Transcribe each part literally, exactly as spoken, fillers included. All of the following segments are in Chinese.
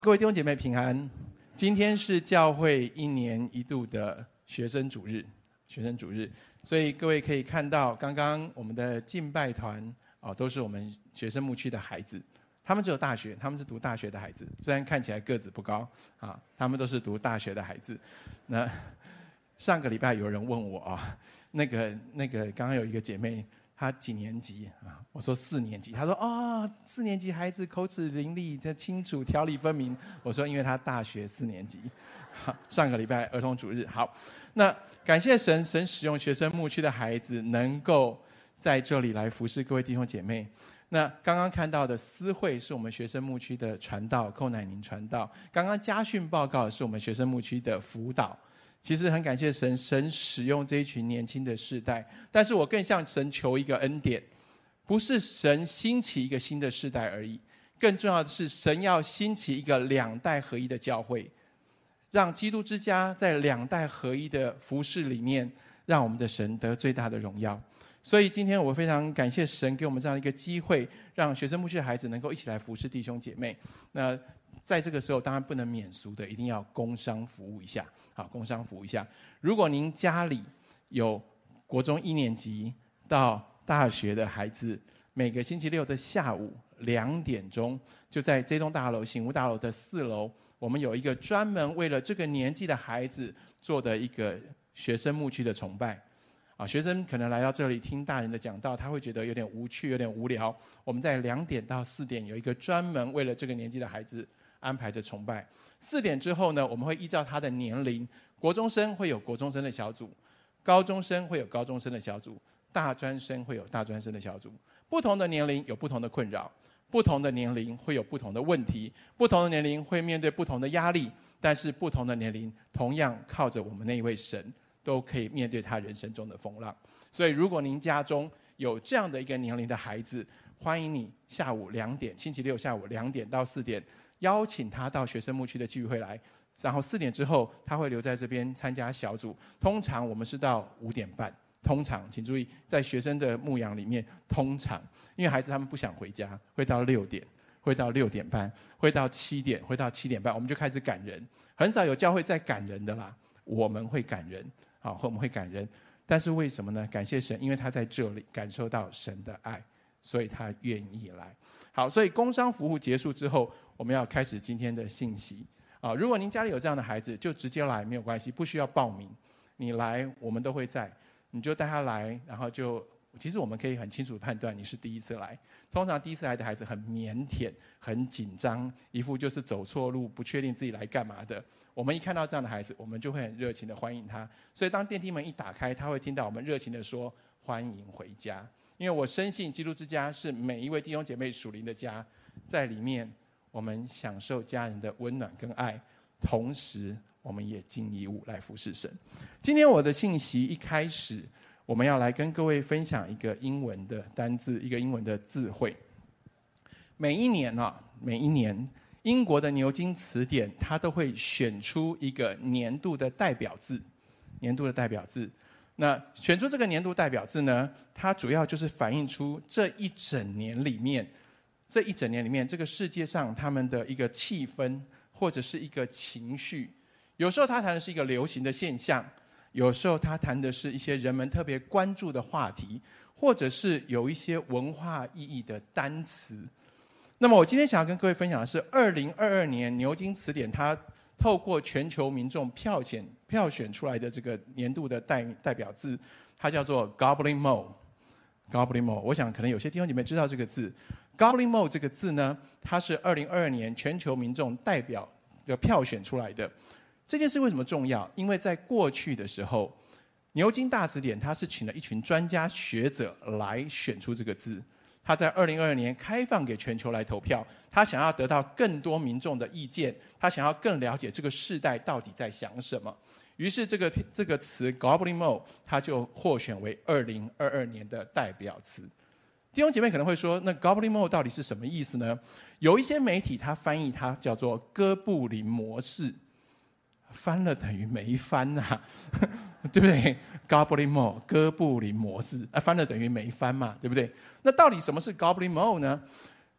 各位弟兄姐妹平安，今天是教会一年一度的学生主日，学生主日，所以各位可以看到，刚刚我们的敬拜团哦，都是我们学生牧区的孩子，他们只有大学，他们是读大学的孩子，虽然看起来个子不高啊，他们都是读大学的孩子。那上个礼拜有人问我啊，那个那个刚刚有一个姐妹。他几年级啊？我说四年级。他说：“哦，四年级孩子口齿伶俐，这清楚，条理分明。”我说：“因为他大学四年级。”上个礼拜儿童主日，好，那感谢神，神使用学生牧区的孩子能够在这里来服侍各位弟兄姐妹。那刚刚看到的思会是我们学生牧区的传道寇乃宁传道，刚刚家训报告是我们学生牧区的辅导。其实很感谢神，神使用这一群年轻的世代，但是我更向神求一个恩典，不是神兴起一个新的世代而已，更重要的是神要兴起一个两代合一的教会，让基督之家在两代合一的服事里面，让我们的神得最大的荣耀。所以今天我非常感谢神给我们这样一个机会，让学生牧区的孩子能够一起来服侍弟兄姐妹。那在这个时候当然不能免俗的，一定要工商服务一下。好，工商服务一下。如果您家里有国中一年级到大学的孩子，每个星期六的下午两点钟，就在这栋大楼醒悟大楼的四楼，我们有一个专门为了这个年纪的孩子做的一个学生牧区的崇拜。啊，学生可能来到这里听大人的讲道，他会觉得有点无趣，有点无聊。我们在两点到四点有一个专门为了这个年纪的孩子安排的崇拜。四点之后呢，我们会依照他的年龄，国中生会有国中生的小组，高中生会有高中生的小组，大专生会有大专生的小组。不同的年龄有不同的困扰，不同的年龄会有不同的问题，不同的年龄会面对不同的压力，但是不同的年龄同样靠着我们那一位神，都可以面对他人生中的风浪。所以如果您家中有这样的一个年龄的孩子，欢迎你下午两点，星期六下午两点到四点，邀请他到学生牧区的聚会来，然后四点之后他会留在这边参加小组。通常我们是到五点半，通常请注意，在学生的牧养里面，通常因为孩子他们不想回家，会到六点，会到六点半，会到七点，会到七点半，我们就开始赶人。很少有教会在赶人的啦，我们会赶人，好，我们会赶人。但是为什么呢？感谢神，因为他在这里感受到神的爱，所以他愿意来。好，所以工商服务结束之后，我们要开始今天的信息啊。如果您家里有这样的孩子，就直接来没有关系，不需要报名，你来我们都会在，你就带他来，然后就其实我们可以很清楚判断你是第一次来。通常第一次来的孩子很腼腆、很紧张，一副就是走错路、不确定自己来干嘛的。我们一看到这样的孩子，我们就会很热情的欢迎他。所以当电梯门一打开，他会听到我们热情的说：“欢迎回家。”因为我深信基督之家是每一位弟兄姐妹属灵的家，在里面我们享受家人的温暖跟爱，同时我们也尽义务来服侍神。今天我的信息一开始，我们要来跟各位分享一个英文的单字，一个英文的字汇。每一年啊，每一年英国的牛津词典它都会选出一个年度的代表字，年度的代表字。那选出这个年度代表字呢，它主要就是反映出这一整年里面，这一整年里面这个世界上他们的一个气氛或者是一个情绪。有时候它谈的是一个流行的现象，有时候它谈的是一些人们特别关注的话题，或者是有一些文化意义的单词。那么我今天想要跟各位分享的是二零二二年牛津词典它透过全球民众票选票选出来的这个年度的 代, 代表字，它叫做 Gobbling Mole。Gobbling Mole， 我想可能有些弟兄姐妹知道这个字。Gobbling Mole 这个字呢，它是二零二二年全球民众代表的票选出来的。这件事为什么重要？因为在过去的时候，牛津大词典它是请了一群专家学者来选出这个字。他在二零二二年开放给全球来投票，他想要得到更多民众的意见，他想要更了解这个世代到底在想什么。于是这个这个词 Gobbling Mole 它就获选为二零二二年的代表词。弟兄姐妹可能会说，那 Gobbling Mole 到底是什么意思呢？有一些媒体它翻译它叫做哥布林模式，翻了等于没翻啊，对不对？ Gobbling Mole 哥布林模式、啊、翻了等于没翻嘛，对不对？那到底什么是 Gobbling Mole 呢？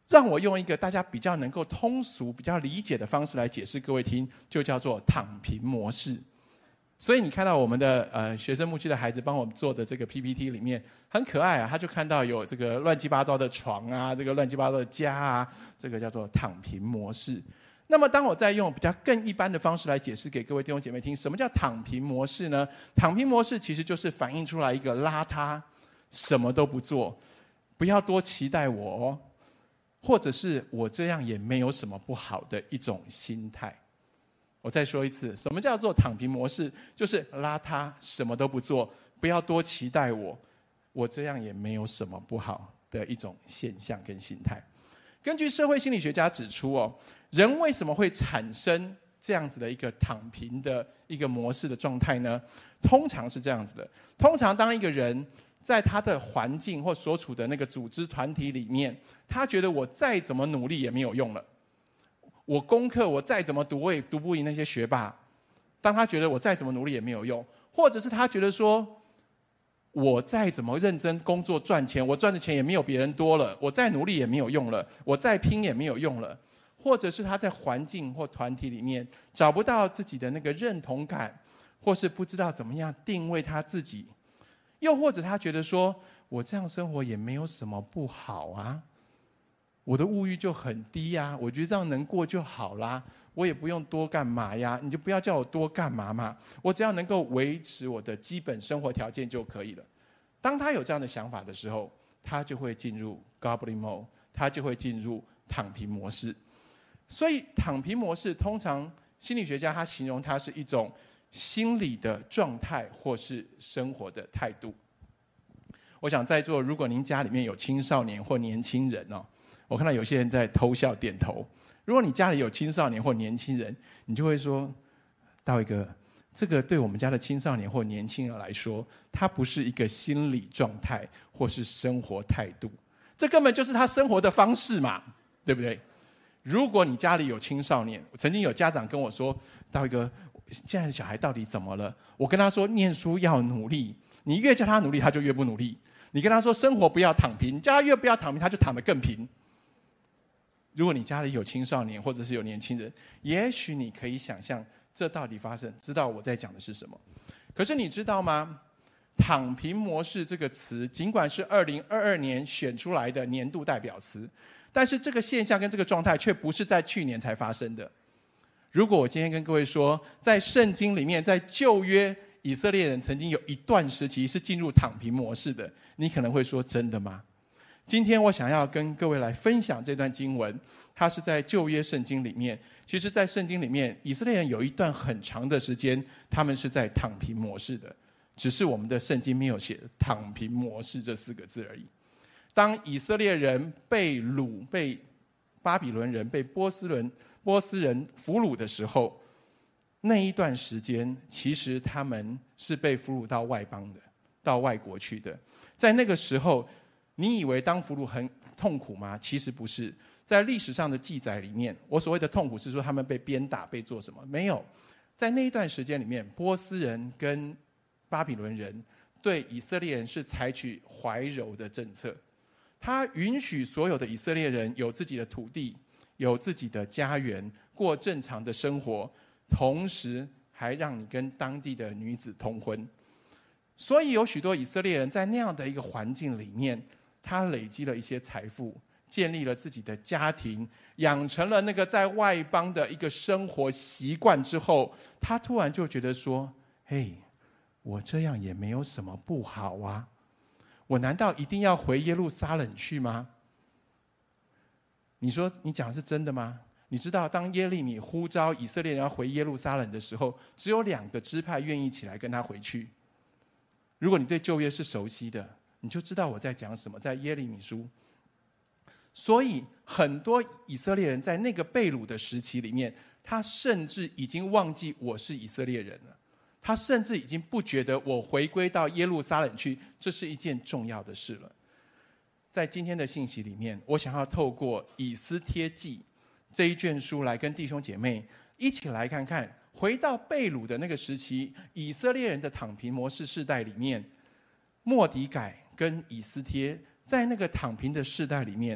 让我用一个大家比较能够通俗、比较理解的方式来解释各位听，就叫做躺平模式。所以你看到我们的呃学生牧区的孩子帮我们做的这个 P P T 里面很可爱啊，他就看到有这个乱七八糟的床啊，这个乱七八糟的家啊，这个叫做躺平模式。那么当我再用比较更一般的方式来解释给各位弟兄姐妹听，什么叫躺平模式呢？躺平模式其实就是反映出来一个邋遢、什么都不做，不要多期待我哦，或者是我这样也没有什么不好的一种心态。我再说一次，什么叫做躺平模式？就是邋遢，什么都不做，不要多期待我，我这样也没有什么不好的一种现象跟心态。根据社会心理学家指出哦，人为什么会产生这样子的一个躺平的一个模式的状态呢？通常是这样子的，通常当一个人在他的环境或所处的那个组织团体里面，他觉得我再怎么努力也没有用了，我功课我再怎么读我也读不赢那些学霸。当他觉得我再怎么努力也没有用，或者是他觉得说我再怎么认真工作赚钱，我赚的钱也没有别人多了，我再努力也没有用了，我再拼也没有用了，或者是他在环境或团体里面找不到自己的那个认同感，或是不知道怎么样定位他自己，又或者他觉得说我这样生活也没有什么不好啊，我的物欲就很低啊，我觉得这样能过就好啦，我也不用多干嘛呀，你就不要叫我多干嘛嘛，我只要能够维持我的基本生活条件就可以了。当他有这样的想法的时候，他就会进入 Goblin Mode， 他就会进入躺平模式。所以躺平模式通常心理学家他形容它是一种心理的状态或是生活的态度。我想在座如果您家里面有青少年或年轻人哦，我看到有些人在偷笑点头。如果你家里有青少年或年轻人，你就会说，大卫哥，这个对我们家的青少年或年轻人来说，它不是一个心理状态或是生活态度，这根本就是他生活的方式嘛，对不对？如果你家里有青少年，曾经有家长跟我说，大卫哥，现在的小孩到底怎么了？我跟他说，念书要努力，你越叫他努力，他就越不努力。你跟他说生活不要躺平，你叫他越不要躺平，他就躺得更平。如果你家里有青少年或者是有年轻人，也许你可以想象这到底发生，知道我在讲的是什么。可是你知道吗？躺平模式这个词，尽管是二零二二年选出来的年度代表词，但是这个现象跟这个状态却不是在去年才发生的。如果我今天跟各位说，在圣经里面，在旧约，以色列人曾经有一段时期是进入躺平模式的，你可能会说真的吗？今天我想要跟各位来分享这段经文，它是在旧约圣经里面。其实在圣经里面，以色列人有一段很长的时间他们是在躺平模式的，只是我们的圣经没有写躺平模式这四个字而已。当以色列人被掳，被巴比伦人，被波斯人波斯人俘虏的时候，那一段时间其实他们是被俘虏到外邦的，到外国去的。在那个时候，你以为当俘虏很痛苦吗？其实不是。在历史上的记载里面，我所谓的痛苦是说他们被鞭打，被做什么？没有。在那一段时间里面，波斯人跟巴比伦人对以色列人是采取怀柔的政策，他允许所有的以色列人有自己的土地，有自己的家园，过正常的生活，同时还让你跟当地的女子通婚。所以有许多以色列人在那样的一个环境里面，他累积了一些财富，建立了自己的家庭，养成了那个在外邦的一个生活习惯之后，他突然就觉得说，嘿，我这样也没有什么不好啊，我难道一定要回耶路撒冷去吗？你说你讲的是真的吗？你知道当耶利米呼召以色列人要回耶路撒冷的时候，只有两个支派愿意起来跟他回去。如果你对旧约是熟悉的，你就知道我在讲什么，在耶利米书。所以很多以色列人在那个被掳的时期里面，他甚至已经忘记我是以色列人了，他甚至已经不觉得我回归到耶路撒冷去这是一件重要的事了。在今天的信息里面，我想要透过以斯帖记这一卷书来跟弟兄姐妹一起来看看，回到被掳的那个时期，以色列人的躺平模式世代里面，末底改跟以斯帖在那个躺平的世代里面，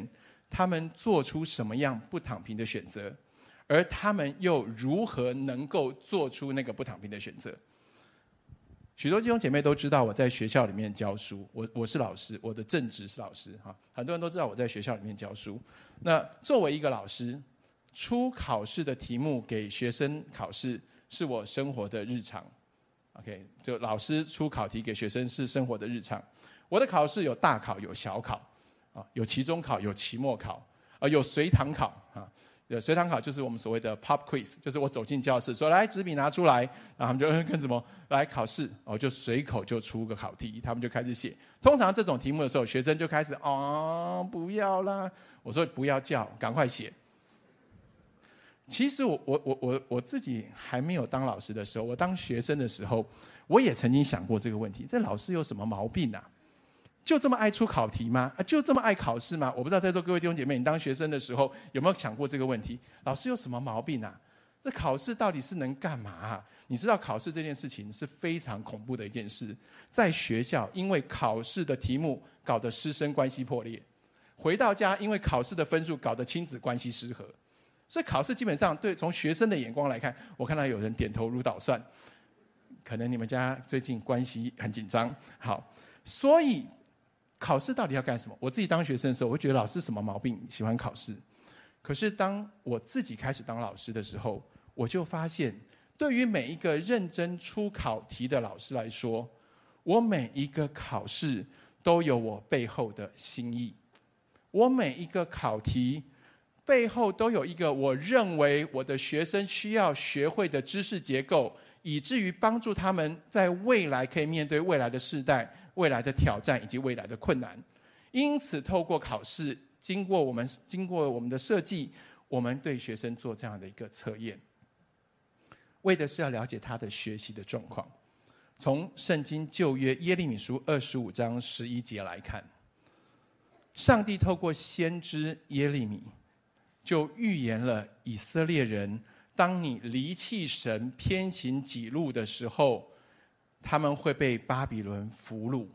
他们做出什么样不躺平的选择，而他们又如何能够做出那个不躺平的选择。许多弟兄姐妹都知道我在学校里面教书，我我是老师，我的正职是老师哈，很多人都知道我在学校里面教书。那作为一个老师，出考试的题目给学生考试，是我生活的日常。OK， 就老师出考题给学生是生活的日常。我的考试有大考，有小考，啊，有期中考，有期末考，啊，有随堂考啊。随堂考就是我们所谓的 pop quiz， 就是我走进教室说来纸笔拿出来，然后他们就跟什么来考试，我就随口就出个考题，他们就开始写。通常这种题目的时候，学生就开始哦不要啦，我说不要叫，赶快写。其实我我我我我自己还没有当老师的时候，我当学生的时候，我也曾经想过这个问题：这老师有什么毛病啊？就这么爱出考题吗？啊，就这么爱考试吗？我不知道在座各位弟兄姐妹，你当学生的时候有没有想过这个问题？老师有什么毛病啊？这考试到底是能干嘛啊？你知道考试这件事情是非常恐怖的一件事，在学校因为考试的题目搞得师生关系破裂，回到家因为考试的分数搞得亲子关系失和。所以考试基本上对从学生的眼光来看，我看到有人点头如捣蒜，可能你们家最近关系很紧张。好，所以考试到底要干什么？我自己当学生的时候，我会觉得老师什么毛病，喜欢考试。可是当我自己开始当老师的时候，我就发现，对于每一个认真出考题的老师来说，我每一个考试都有我背后的心意，我每一个考题背后都有一个我认为我的学生需要学会的知识结构，以至于帮助他们在未来可以面对未来的世代、未来的挑战以及未来的困难。因此透过考试，经过我们经过我们的设计，我们对学生做这样的一个测验，为的是要了解他的学习的状况。从圣经旧约耶利米书二十五章十一节来看，上帝透过先知耶利米就预言了以色列人，当你离弃神、偏行己路的时候，他们会被巴比伦俘虏。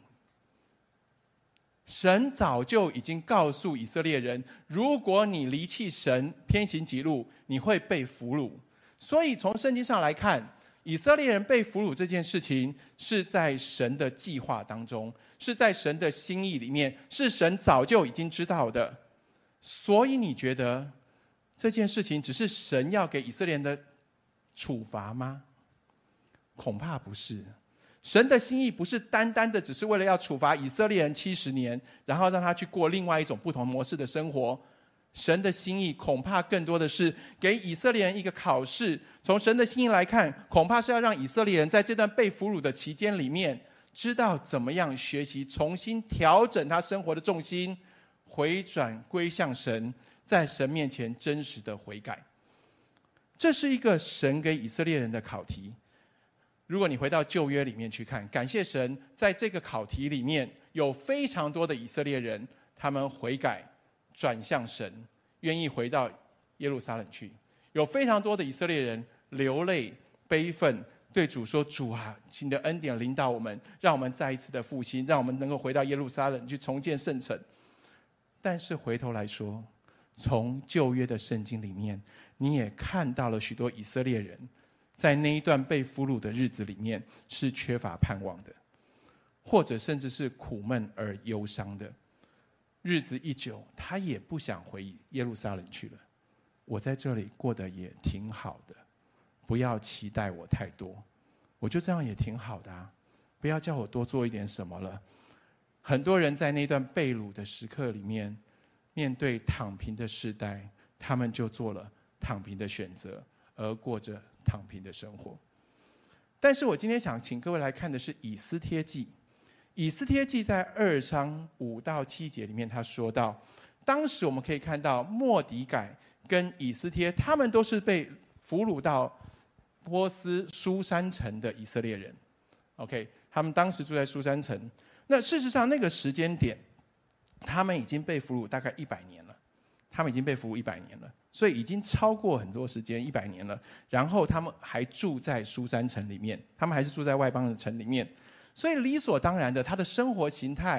神早就已经告诉以色列人，如果你离弃神、偏行己路，你会被俘虏。所以从圣经上来看，以色列人被俘虏这件事情是在神的计划当中，是在神的心意里面，是神早就已经知道的。所以你觉得这件事情只是神要给以色列人的处罚吗？恐怕不是。神的心意不是单单的只是为了要处罚以色列人七十年，然后让他去过另外一种不同模式的生活。神的心意恐怕更多的是给以色列人一个考试。从神的心意来看，恐怕是要让以色列人在这段被俘虏的期间里面，知道怎么样学习重新调整他生活的重心，回转归向神，在神面前真实的悔改。这是一个神给以色列人的考题。如果你回到旧约里面去看，感谢神，在这个考题里面有非常多的以色列人，他们悔改转向神，愿意回到耶路撒冷去。有非常多的以色列人流泪悲愤，对主说，主啊，请你的恩典临到我们，让我们再一次的复兴，让我们能够回到耶路撒冷去重建圣城。但是回头来说，从旧约的圣经里面，你也看到了许多以色列人在那一段被俘虏的日子里面是缺乏盼望的，或者甚至是苦闷而忧伤的。日子一久，他也不想回耶路撒冷去了。我在这里过得也挺好的，不要期待我太多，我就这样也挺好的啊，不要叫我多做一点什么了。很多人在那段被掳的时刻里面，面对躺平的时代，他们就做了躺平的选择，而过着躺平的生活。但是我今天想请各位来看的是以斯帖记。以斯帖记在二章五到七节里面，他说到，当时我们可以看到末底改跟以斯帖，他们都是被俘虏到波斯书珊城的以色列人。OK， 他们当时住在书珊城。那事实上那个时间点，他们已经被俘虏大概一百年了，他们已经被俘虏一百年了，所以已经超过很多时间，一百年了。然后他们还住在书珊城里面，他们还是住在外邦的城里面。所以理所当然的，他的生活形态、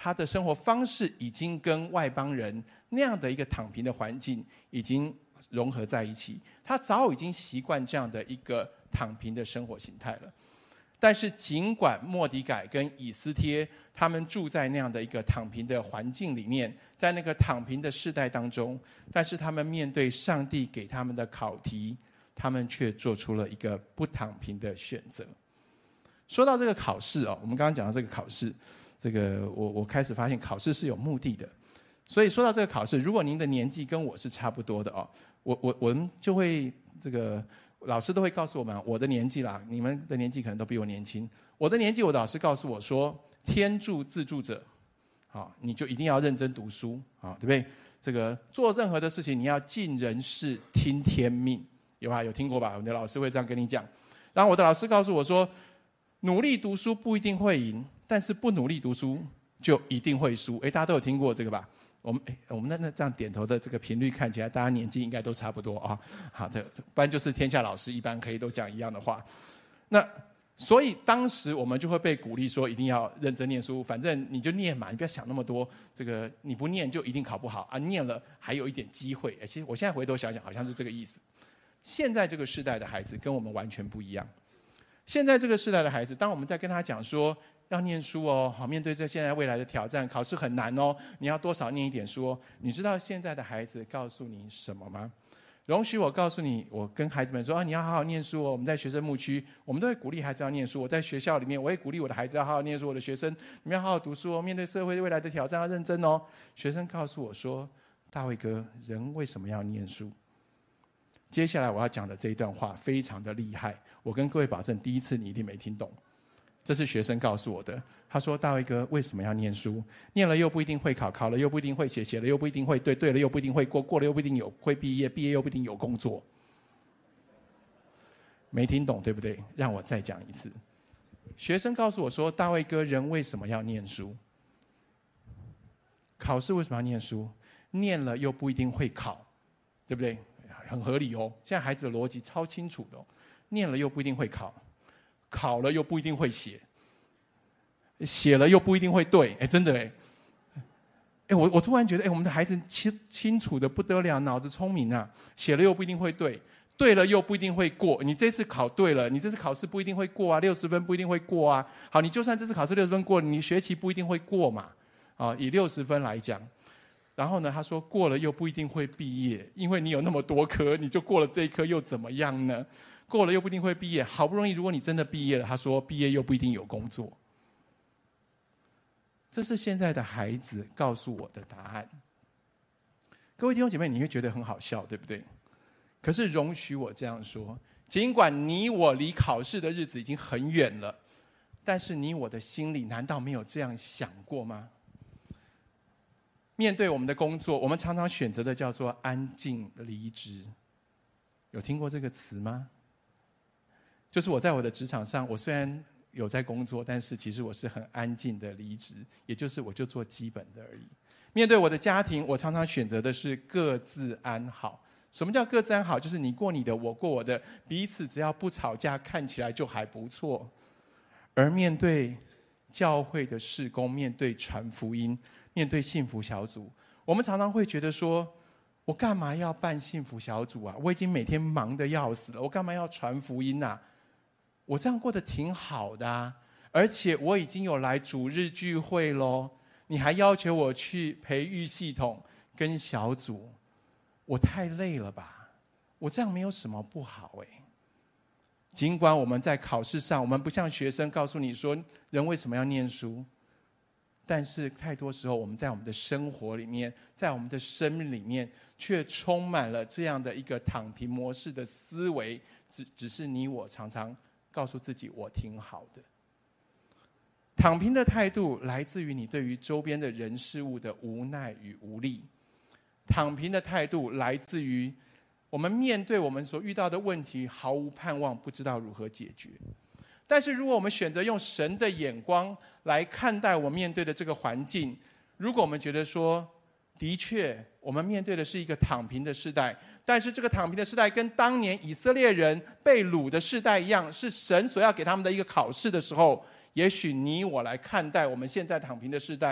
他的生活方式已经跟外邦人那样的一个躺平的环境已经融合在一起，他早已经习惯这样的一个躺平的生活形态了。但是尽管末底改跟以斯帖他们住在那样的一个躺平的环境里面，在那个躺平的世代当中，但是他们面对上帝给他们的考题，他们却做出了一个不躺平的选择。说到这个考试哦，我们刚刚讲到这个考试，这个我我开始发现考试是有目的的。所以说到这个考试，如果您的年纪跟我是差不多的哦，我我我们就会这个老师都会告诉我们，我的年纪啦，你们的年纪可能都比我年轻。我的年纪，我的老师告诉我说，天助自助者，好，你就一定要认真读书，好，对不对？这个做任何的事情，你要尽人事，听天命，有吧？有听过吧？我的老师会这样跟你讲。然后我的老师告诉我说，努力读书不一定会赢，但是不努力读书就一定会输。哎，大家都有听过这个吧？我们我们那那这样点头的这个频率看起来，大家年纪应该都差不多啊。好的，不然就是天下老师一般可以都讲一样的话。那所以当时我们就会被鼓励说，一定要认真念书，反正你就念嘛，你不要想那么多。这个你不念就一定考不好啊，念了还有一点机会。其实我现在回头想想，好像是这个意思。现在这个世代的孩子跟我们完全不一样。现在这个世代的孩子，当我们在跟他讲说要念书哦，好，面对这现在未来的挑战，考试很难哦，你要多少念一点书哦。你知道现在的孩子告诉你什么吗？容许我告诉你，我跟孩子们说啊，你要好好念书哦。我们在学生牧区，我们都会鼓励孩子要念书。我在学校里面，我也鼓励我的孩子要好好念书。我的学生，你们要好好读书哦，面对社会未来的挑战要认真哦。学生告诉我说，大卫哥，人为什么要念书？接下来我要讲的这一段话非常的厉害，我跟各位保证，第一次你一定没听懂。这是学生告诉我的，他说：“大卫哥，为什么要念书？念了又不一定会考，考了又不一定会写，写了又不一定会对，对了又不一定会过，过了又不一定有会毕业，毕业又不一定有工作。”没听懂对不对？让我再讲一次。学生告诉我说：“大卫哥，人为什么要念书？考试为什么要念书？念了又不一定会考，对不对？很合理哦。现在孩子的逻辑超清楚的哦，念了又不一定会考。”考了又不一定会写，写了又不一定会对，哎，真的哎，哎，我我突然觉得，哎，我们的孩子清清楚的不得了，脑子聪明啊，写了又不一定会对，对了又不一定会过。你这次考对了，你这次考试不一定会过啊，六十分不一定会过啊。好，你就算这次考试六十分过，你学期不一定会过嘛。啊，以六十分来讲，然后呢，他说过了又不一定会毕业，因为你有那么多科，你就过了这一科又怎么样呢？过了又不一定会毕业，好不容易如果你真的毕业了，他说毕业又不一定有工作。这是现在的孩子告诉我的答案。各位弟兄姐妹，你会觉得很好笑，对不对？可是容许我这样说，尽管你我离考试的日子已经很远了，但是你我的心里难道没有这样想过吗？面对我们的工作，我们常常选择的叫做安静离职。有听过这个词吗？就是我在我的职场上，我虽然有在工作，但是其实我是很安静的离职，也就是我就做基本的而已。面对我的家庭，我常常选择的是各自安好。什么叫各自安好？就是你过你的，我过我的，彼此只要不吵架，看起来就还不错。而面对教会的事工，面对传福音，面对幸福小组，我们常常会觉得说，我干嘛要办幸福小组啊？我已经每天忙得要死了，我干嘛要传福音啊？我这样过得挺好的啊，而且我已经有来主日聚会咯，你还要求我去培育系统跟小组，我太累了吧？我这样没有什么不好哎。尽管我们在考试上，我们不像学生告诉你说人为什么要念书，但是太多时候我们在我们的生活里面，在我们的生命里面，却充满了这样的一个躺平模式的思维，只只是你我常常告诉自己我挺好的。躺平的态度来自于你对于周边的人事物的无奈与无力。躺平的态度来自于我们面对我们所遇到的问题毫无盼望，不知道如何解决。但是如果我们选择用神的眼光来看待我面对的这个环境，如果我们觉得说，的确我们面对的是一个躺平的世代，但是这个躺平的世代跟当年以色列人被掳的世代一样，是神所要给他们的一个考试的时候，也许你我来看待我们现在躺平的世代，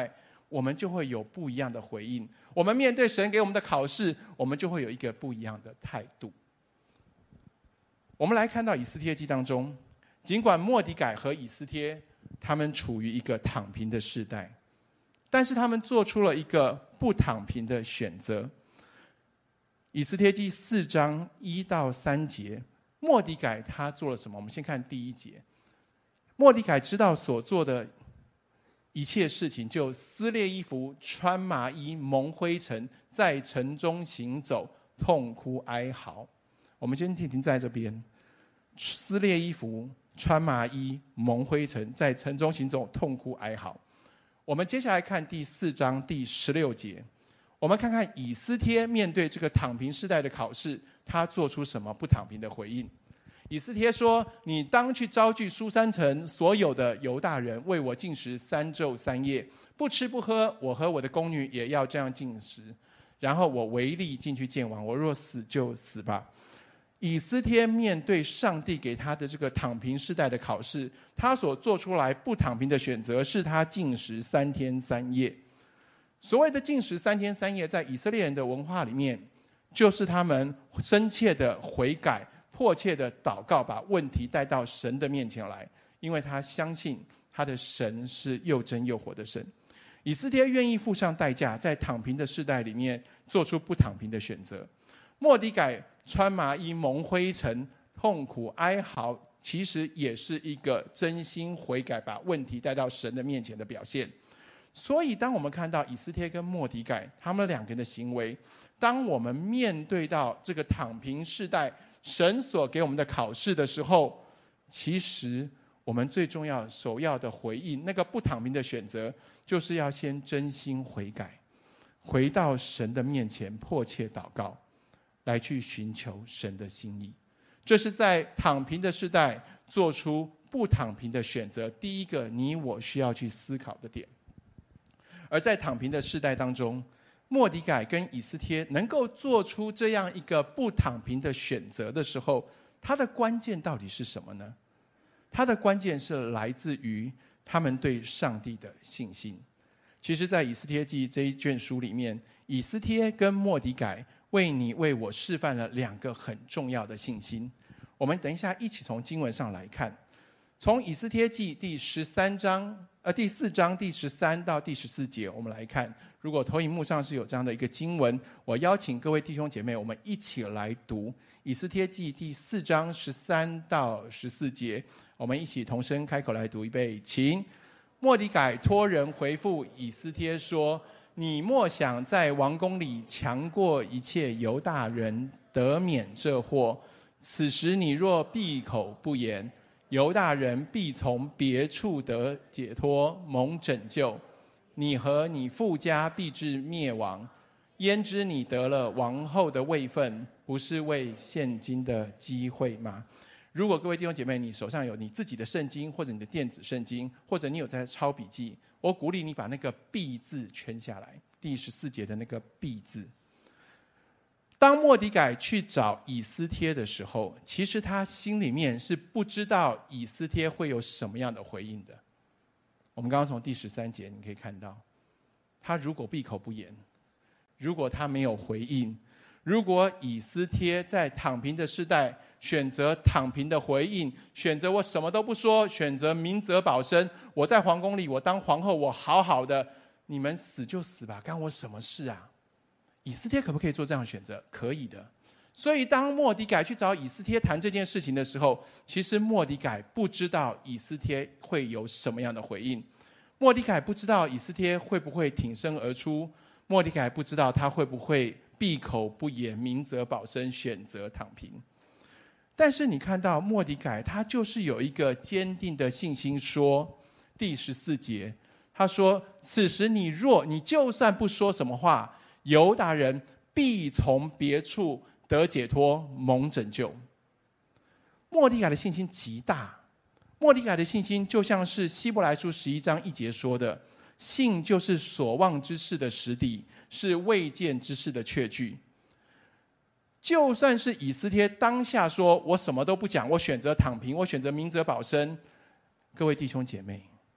我们就会有不一样的回应。我们面对神给我们的考试，我们就会有一个不一样的态度。我们来看到以斯帖记当中，尽管末底改和以斯帖他们处于一个躺平的世代，但是他们做出了一个不躺平的选择。以斯帖记四章一到三节，末底改他做了什么？我们先看第一节。末底改知道所做的一切事情，就撕裂衣服，穿麻衣，蒙灰尘，在城中行走，痛哭哀嚎。我们先停停在这边，撕裂衣服，穿麻衣，蒙灰尘，在城中行走，痛哭哀嚎。我们接下来看第四章第十六节，我们看看以斯帖面对这个躺平世代的考试，他做出什么不躺平的回应。以斯帖说：你当去招聚书珊城所有的犹大人，为我禁食三昼三夜，不吃不喝，我和我的宫女也要这样禁食，然后我违例进去见王，我若死就死吧。以斯帖面对上帝给他的这个躺平世代的考试，他所做出来不躺平的选择是他禁食三天三夜。所谓的禁食三天三夜，在以色列人的文化里面，就是他们深切的悔改，迫切的祷告，把问题带到神的面前来，因为他相信他的神是又真又活的神。以斯帖愿意付上代价，在躺平的世代里面做出不躺平的选择。末底改穿麻衣，蒙灰尘，痛苦哀嚎，其实也是一个真心悔改，把问题带到神的面前的表现。所以当我们看到以斯帖跟末底改他们两个人的行为，当我们面对到这个躺平世代神所给我们的考试的时候，其实我们最重要首要的回应，那个不躺平的选择，就是要先真心悔改，回到神的面前迫切祷告，来去寻求神的心意。这是在躺平的世代做出不躺平的选择，第一个你我需要去思考的点。而在躺平的世代当中，末底改跟以斯帖能够做出这样一个不躺平的选择的时候，它的关键到底是什么呢？它的关键是来自于他们对上帝的信心。其实在以斯帖记这一卷书里面，以斯帖跟末底改为你为我示范了两个很重要的信心。我们等一下一起从经文上来看，从以斯帖记第十三章呃第四章第十三到第十四节，我们来看。如果投影幕上是有这样的一个经文，我邀请各位弟兄姐妹，我们一起来读以斯帖记第四章十三到十四节，我们一起同声开口来读，预备，请。末底改托人回复以斯帖说：你莫想在王宫里强过一切犹大人，得免这祸。此时你若闭口不言，犹大人必从别处得解脱，蒙拯救。你和你父家必至灭亡。焉知你得了王后的位分，不是为现今的机会吗？如果各位弟兄姐妹，你手上有你自己的圣经，或者你的电子圣经，或者你有在抄笔记，我鼓励你把那个必字圈下来，第十四节的那个必字。当末底改去找以斯帖的时候，其实他心里面是不知道以斯帖会有什么样的回应的。我们刚刚从第十三节你可以看到，他如果闭口不言，如果他没有回应，如果以斯帖在躺平的世代选择躺平的回应，选择我什么都不说，选择明哲保身，我在皇宫里我当皇后，我好好的，你们死就死吧，干我什么事啊？以斯帖可不可以做这样的选择？可以的。所以当末底改去找以斯帖谈这件事情的时候，其实末底改不知道以斯帖会有什么样的回应，末底改不知道以斯帖会不会挺身而出，末底改不知道他会不会闭口不言，明哲保身，选择躺平。但是你看到末底改他就是有一个坚定的信心，说第十四节他说：此时你若你就算不说什么话，犹大人必从别处得解脱，蒙拯救。末底改的信心极大，末底改的信心就像是希伯来书十一章一节说的：信就是所望之事的实底，是未见之事的确据。就算是以斯帖当下说我什么都不讲，我选择躺平，我选择明哲保身，各位弟兄姐妹，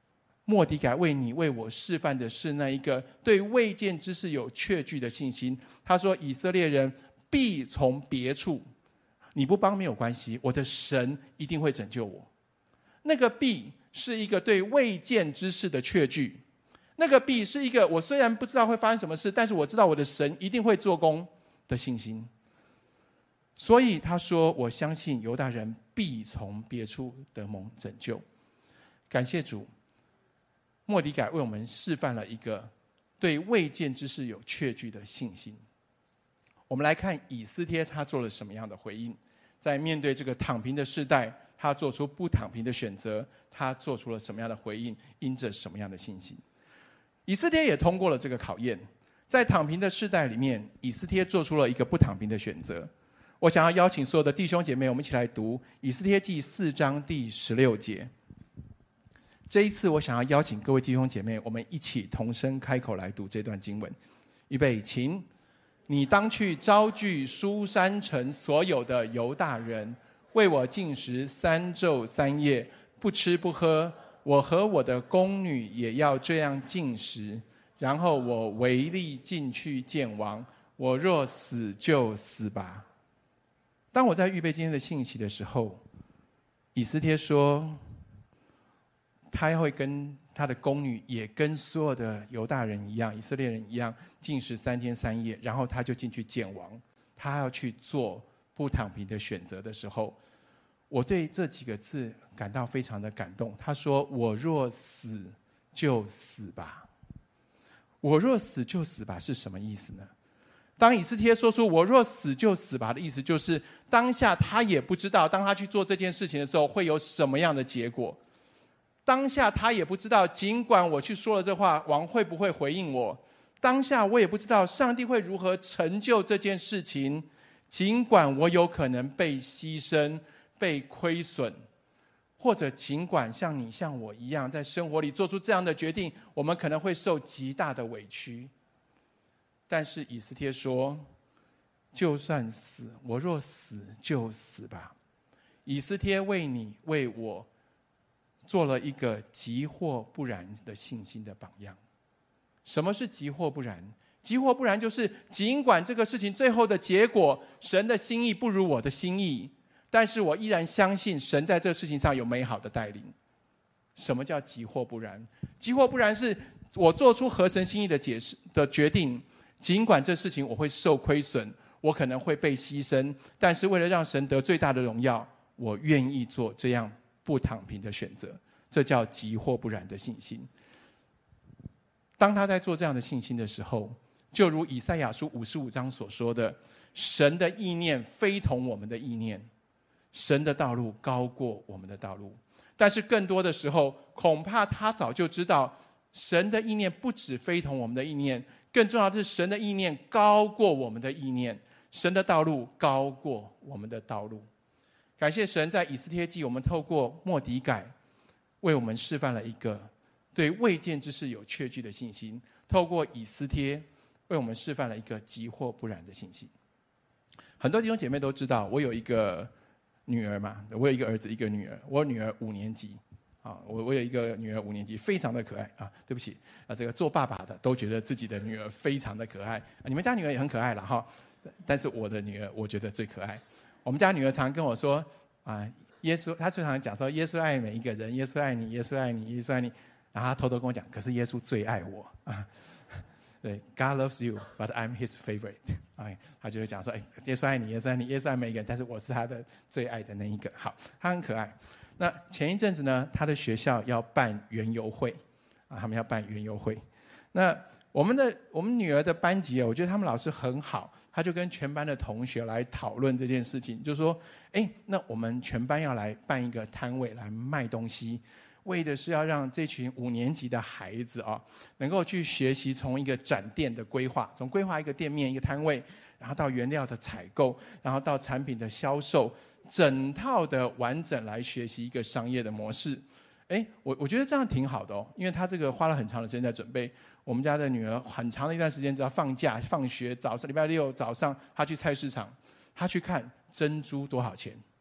末底改为你为我示范的是那一个对未见之事有确据的信心。他说以色列人必从别处，你不帮没有关系，我的神一定会拯救我。那个必是一个对未见之事的确据，那个必是一个我虽然不知道会发生什么事，但是我知道我的神一定会做工的信心。所以他说我相信犹大人必从别处得蒙拯救。感谢主，末底改为我们示范了一个对未见之事有确据的信心。我们来看以斯帖他做了什么样的回应。在面对这个躺平的世代，他做出不躺平的选择，他做出了什么样的回应，因着什么样的信心。以斯帖也通过了这个考验。在躺平的世代里面，以斯帖做出了一个不躺平的选择。我想要邀请所有的弟兄姐妹，我们一起来读以斯帖记四章第十六节。这一次我想要邀请各位弟兄姐妹，我们一起同声开口来读这段经文。预备，请。你当去招聚书珊城所有的犹大人，为我禁食三昼三夜，不吃不喝。我和我的宫女也要这样禁食，然后我唯力进去见王。我若死就死吧。当我在预备今天的信息的时候，以斯帖说他会跟他的宫女也跟所有的犹大人一样，以色列人一样，禁食三天三夜，然后他就进去见王。他要去做不躺平的选择的时候，我对这几个字感到非常的感动。他说我若死就死吧。我若死就死吧是什么意思呢？当以斯帖说出我若死就死吧的意思，就是当下他也不知道当他去做这件事情的时候会有什么样的结果。当下他也不知道，尽管我去说了这话，王会不会回应我？当下我也不知道上帝会如何成就这件事情，尽管我有可能被牺牲、被亏损，或者尽管像你像我一样在生活里做出这样的决定，我们可能会受极大的委屈。但是以斯帖说，就算死，我若死就死吧。以斯帖为你为我做了一个急或不然的信心的榜样。什么是急或不然？急或不然就是尽管这个事情最后的结果神的心意不如我的心意，但是我依然相信神在这个事情上有美好的带领。什么叫急或不然？急或不然是我做出合神心意的解释的决定，尽管这事情我会受亏损，我可能会被牺牲，但是为了让神得最大的荣耀，我愿意做这样不躺平的选择。这叫急或不然的信心。当他在做这样的信心的时候，就如以赛亚书五十五章所说的，神的意念非同我们的意念，神的道路高过我们的道路。但是更多的时候，恐怕他早就知道神的意念不只非同我们的意念，更重要的是神的意念高过我们的意念，神的道路高过我们的道路。感谢神，在以斯帖记，我们透过末底改为我们示范了一个对未见之事有确据的信心，透过以斯帖为我们示范了一个急或不然的信心。很多弟兄姐妹都知道，我有一个女儿嘛，我有一个儿子，一个女儿。我女儿五年级，啊，我我有一个女儿五年级，非常的可爱啊。对不起啊，这个做爸爸的都觉得自己的女儿非常的可爱，啊、你们家女儿也很可爱了哈，但是我的女儿我觉得最可爱。我们家女儿常跟我说啊，耶稣，她最常讲说耶稣爱每一个人，耶稣爱你，耶稣爱你，耶稣爱你。然后她偷偷跟我讲，可是耶稣最爱我啊。对 ，God loves you, but I'm His favorite。哎，他就会讲说，哎，耶稣爱你，耶稣爱你，耶稣爱每一个人，但是我是他的最爱的那一个。好，他很可爱。那前一阵子呢，他的学校要办园游会，啊，他们要办园游会。那我们的我们女儿的班级，我觉得他们老师很好，他就跟全班的同学来讨论这件事情，就说，哎，那我们全班要来办一个摊位来卖东西。为的是要让这群五年级的孩子啊，能够去学习从一个展店的规划，从规划一个店面、一个摊位，然后到原料的采购，然后到产品的销售，整套的完整来学习一个商业的模式。哎，我我觉得这样挺好的哦，因为他这个花了很长的时间在准备。我们家的女儿很长的一段时间，只要放假、放学，早上礼拜六早上，她去菜市场，她去看珍珠多少钱。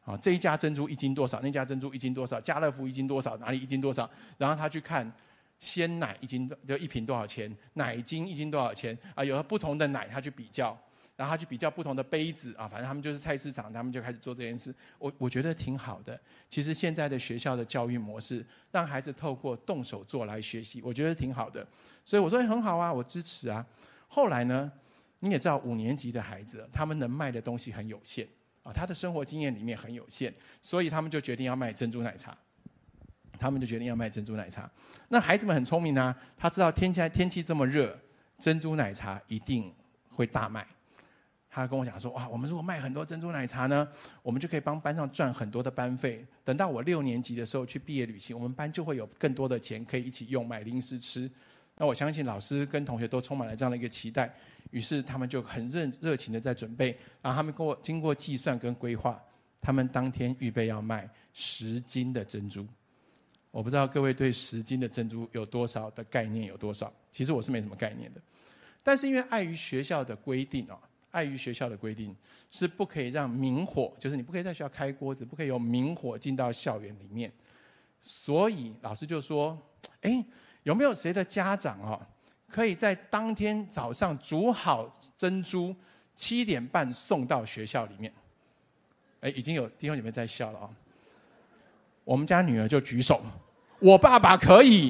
啊，这一家珍珠一斤多少，那家珍珠一斤多少，家乐福一斤多少，哪里一斤多少，然后他去看鲜奶一斤就一瓶多少钱，奶精一斤多少钱啊，有不同的奶他去比较。然后他去比较不同的杯子啊，反正他们就是菜市场，他们就开始做这件事。我我觉得挺好的。其实现在的学校的教育模式，让孩子透过动手做来学习，我觉得挺好的。所以我说很好啊，我支持啊。后来呢，你也知道五年级的孩子，他们能卖的东西很有限啊，他的生活经验里面很有限，所以他们就决定要卖珍珠奶茶。他们就决定要卖珍珠奶茶。那孩子们很聪明啊，他知道天气天气这么热，珍珠奶茶一定会大卖。他跟我讲说，哇，我们如果卖很多珍珠奶茶呢，我们就可以帮班上赚很多的班费。等到我六年级的时候去毕业旅行，我们班就会有更多的钱可以一起用，买零食吃。那我相信老师跟同学都充满了这样的一个期待，于是他们就很热热情的在准备。然后他们跟我经过计算跟规划，他们当天预备要卖十斤的珍珠。我不知道各位对十斤的珍珠有多少的概念，有多少？其实我是没什么概念的，但是因为碍于学校的规定哦。碍于学校的规定，是不可以让明火，就是你不可以在学校开锅子，不可以有明火进到校园里面。所以老师就说：“哎，有没有谁的家长哦，可以在当天早上煮好珍珠，七点半送到学校里面？”哎，已经有弟兄姐妹在笑了啊、哦。我们家女儿就举手：“我爸爸可以。”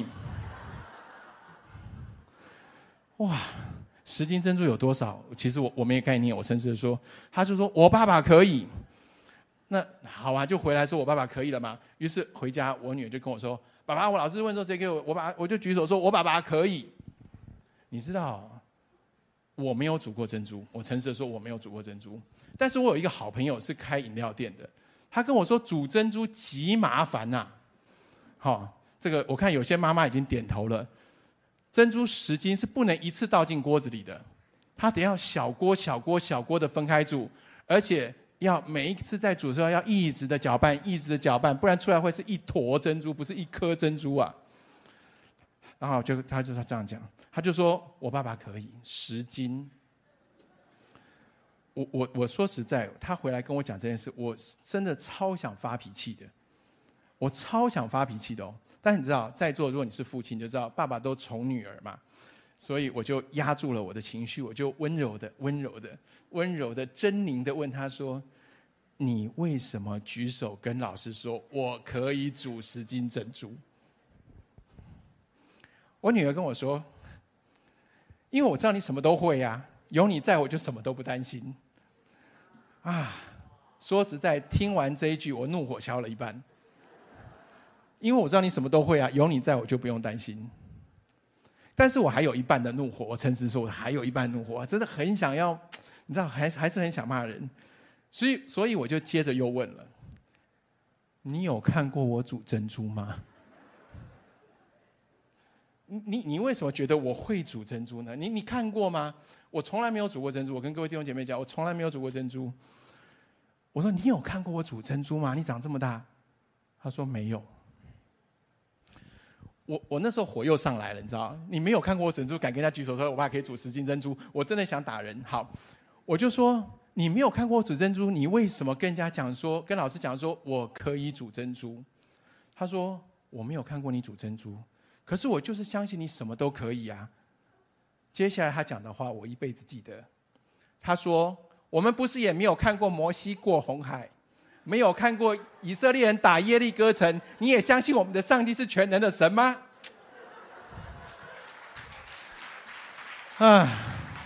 哇！十斤珍珠有多少？其实我我没有概念，我诚实的说，他就说我爸爸可以。那好啊，就回来说我爸爸可以了嘛。于是回家，我女儿就跟我说：“爸爸，我老师问说谁给我，我爸我就举手说我爸爸可以。”你知道，我没有煮过珍珠，我诚实的说我没有煮过珍珠。但是我有一个好朋友是开饮料店的，他跟我说煮珍珠极麻烦呐、啊。好、哦，这个我看有些妈妈已经点头了。珍珠十斤是不能一次倒进锅子里的，它得要小锅小锅小锅的分开煮，而且要每一次在煮的时候要一直的搅拌，一直的搅拌，不然出来会是一坨珍珠，不是一颗珍珠啊。然后就他就这样讲，他就说我爸爸可以十斤。我我我说实在，他回来跟我讲这件事，我真的超想发脾气的，我超想发脾气的哦。但是你知道，在座如果你是父亲，就知道爸爸都宠女儿嘛，所以我就压住了我的情绪，我就温柔的、温柔的、温柔的、狰狞的问他说：“你为什么举手跟老师说我可以煮十斤珍珠？”我女儿跟我说：“因为我知道你什么都会呀、啊，有你在我就什么都不担心。”啊，说实在，听完这一句，我怒火消了一半。因为我知道你什么都会啊，有你在我就不用担心。但是我还有一半的怒火，我诚实说，我还有一半怒火，真的很想要，你知道，还还是很想骂人。所以，所以我就接着又问了：“你有看过我煮珍珠吗？你你你为什么觉得我会煮珍珠呢？你你看过吗？我从来没有煮过珍珠。我跟各位弟兄姐妹讲，我从来没有煮过珍珠。我说你有看过我煮珍珠吗？你长这么大。”他说没有。我我那时候火又上来了，你知道，你没有看过我珍珠，敢跟人家举手说我爸可以煮十斤珍珠，我真的想打人。好，我就说你没有看过我煮珍珠，你为什么跟人家讲说，跟老师讲说我可以煮珍珠？他说我没有看过你煮珍珠，可是我就是相信你什么都可以啊。接下来他讲的话我一辈子记得，他说我们不是也没有看过摩西过红海，没有看过以色列人打耶利哥城，你也相信我们的上帝是全能的神吗？啊！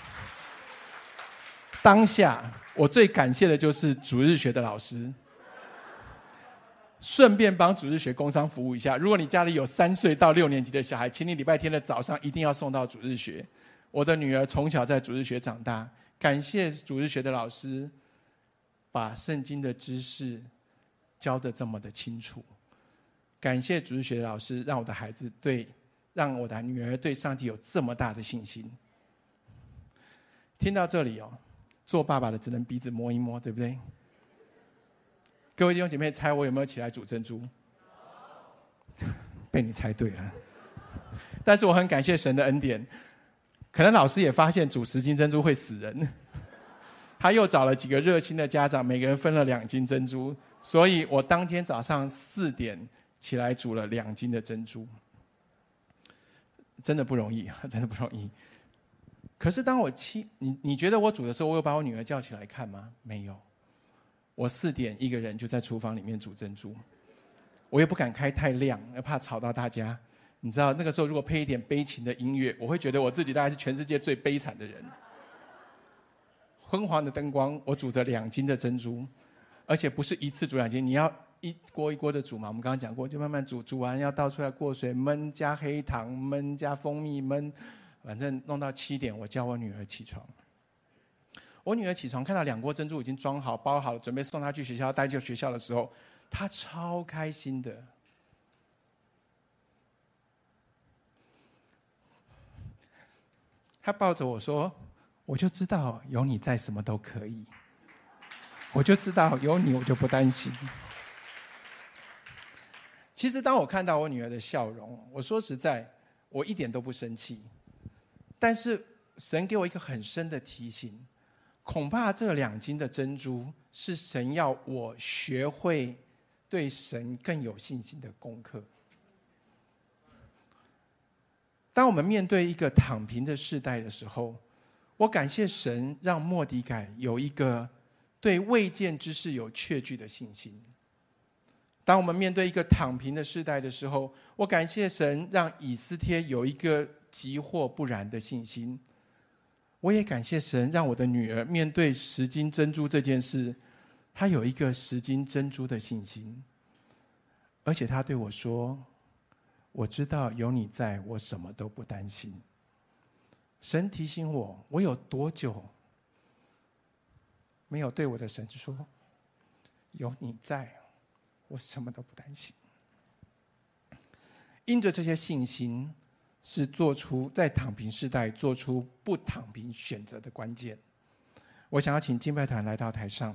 当下我最感谢的就是主日学的老师，顺便帮主日学工商服务一下。如果你家里有三岁到六年级的小孩，请你礼拜天的早上一定要送到主日学。我的女儿从小在主日学长大，感谢主日学的老师把圣经的知识教得这么的清楚，感谢主日学的老师让我的孩子对，让我的女儿对上帝有这么大的信心。听到这里哦，做爸爸的只能鼻子摸一摸，对不对？各位弟兄姐妹，猜我有没有起来煮珍珠？被你猜对了。但是我很感谢神的恩典，可能老师也发现煮十斤珍珠会死人。 他又找了几个热心的家长，每个人分了两斤珍珠，所以我当天早上四点起来煮了两斤的珍珠，真的不容易，真的不容易。可是当我七，你你觉得我煮的时候，我有把我女儿叫起来看吗？没有，我四点一个人就在厨房里面煮珍珠，我也不敢开太亮，怕吵到大家。你知道那个时候如果配一点悲情的音乐，我会觉得我自己大概是全世界最悲惨的人。昏黄的灯光，我煮着两斤的珍珠，而且不是一次煮两斤，你要一锅一锅的煮嘛。我们刚刚讲过，就慢慢煮，煮完要倒出来过水焖，加黑糖焖，加蜂蜜焖，反正弄到七点，我叫我女儿起床。我女儿起床看到两锅珍珠已经装好包好了，准备送她去学校带去学校的时候，她超开心的。她抱着我说，我就知道有你在，什么都可以。我就知道有你，我就不担心。其实当我看到我女儿的笑容，我说实在，我一点都不生气。但是神给我一个很深的提醒，恐怕这两斤的珍珠是神要我学会对神更有信心的功课。当我们面对一个躺平的世代的时候，我感谢神让末底改有一个对未见之事有确据的信心。当我们面对一个躺平的世代的时候，我感谢神让以斯帖有一个急或不然的信心。我也感谢神让我的女儿面对十斤珍珠这件事，她有一个十斤珍珠的信心。而且她对我说，我知道有你在，我什么都不担心。神提醒我，我有多久没有对我的神说，有你在，我什么都不担心。因着这些信心，是做出在躺平世代做出不躺平选择的关键。我想要请敬拜团来到台上。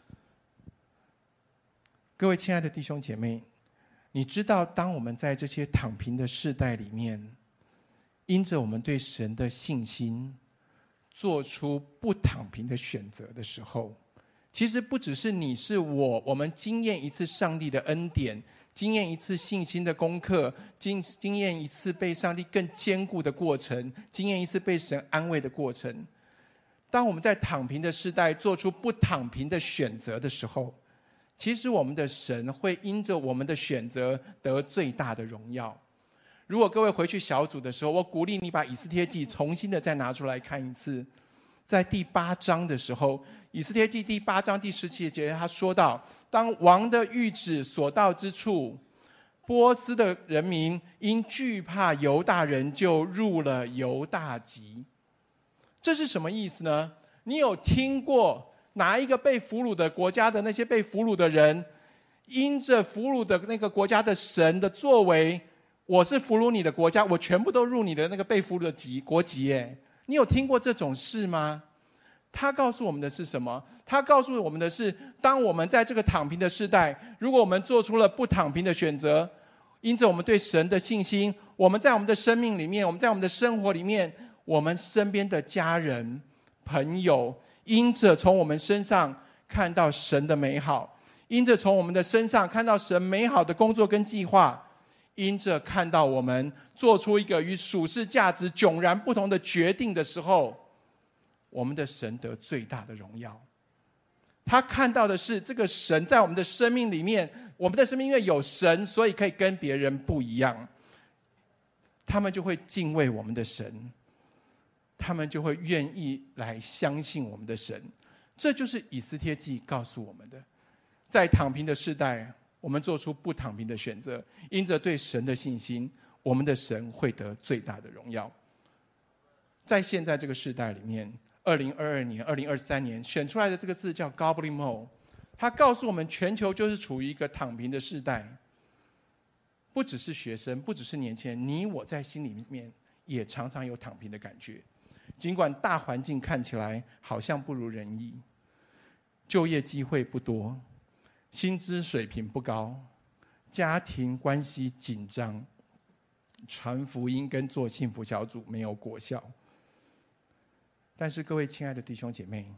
各位亲爱的弟兄姐妹，你知道当我们在这些躺平的世代里面，因着我们对神的信心做出不躺平的选择的时候，其实不只是你是我，我们经验一次上帝的恩典，经验一次信心的功课，经经验一次被上帝更坚固的过程，经验一次被神安慰的过程。当我们在躺平的世代做出不躺平的选择的时候，其实我们的神会因着我们的选择得最大的荣耀。如果各位回去小组的时候，我鼓励你把以斯帖记重新的再拿出来看一次。在第八章的时候，以斯帖记第八章第十七节，他说到，当王的谕旨所到之处，波斯的人民因惧怕犹大人，就入了犹大籍。这是什么意思呢？你有听过哪一个被俘虏的国家的那些被俘虏的人，因着俘虏的那个国家的神的作为，我是俘虏你的国家，我全部都入你的那个被俘虏的籍国籍耶？你有听过这种事吗？他告诉我们的是什么？他告诉我们的是，当我们在这个躺平的世代，如果我们做出了不躺平的选择，因着我们对神的信心，我们在我们的生命里面，我们在我们的生活里面，我们身边的家人朋友，因着从我们身上看到神的美好，因着从我们的身上看到神美好的工作跟计划，因着看到我们做出一个与属世价值迥然不同的决定的时候，我们的神得最大的荣耀。他看到的是这个神在我们的生命里面，我们的生命因为有神，所以可以跟别人不一样。他们就会敬畏我们的神，他们就会愿意来相信我们的神。这就是以斯帖记告诉我们的。在躺平的世代，我们做出不躺平的选择，因着对神的信心，我们的神会得最大的荣耀。在现在这个世代里面，二零二二年、二零二三年选出来的这个字叫 Goblin Mode， 它告诉我们全球就是处于一个躺平的世代。不只是学生，不只是年轻人，你我在心里面也常常有躺平的感觉。尽管大环境看起来好像不如人意，就业机会不多，薪资水平不高，家庭关系紧张，传福音跟做幸福小组没有果效。但是各位亲爱的弟兄姐妹，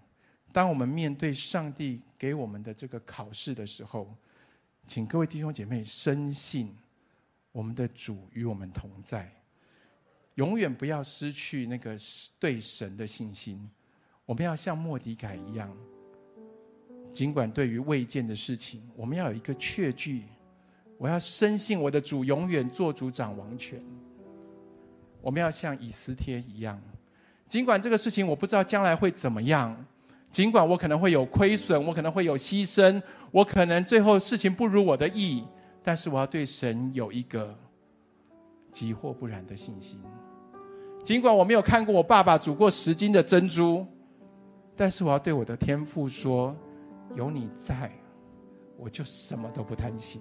当我们面对上帝给我们的这个考试的时候，请各位弟兄姐妹深信我们的主与我们同在，永远不要失去那个对神的信心。我们要像末底改一样，尽管对于未见的事情，我们要有一个确据，我要深信我的主永远做主掌王权。我们要像以斯帖一样，尽管这个事情我不知道将来会怎么样，尽管我可能会有亏损，我可能会有牺牲，我可能最后事情不如我的意，但是我要对神有一个急或不然的信心。尽管我没有看过我爸爸煮过十斤的珍珠，但是我要对我的天父说，有你在，我就什么都不担心。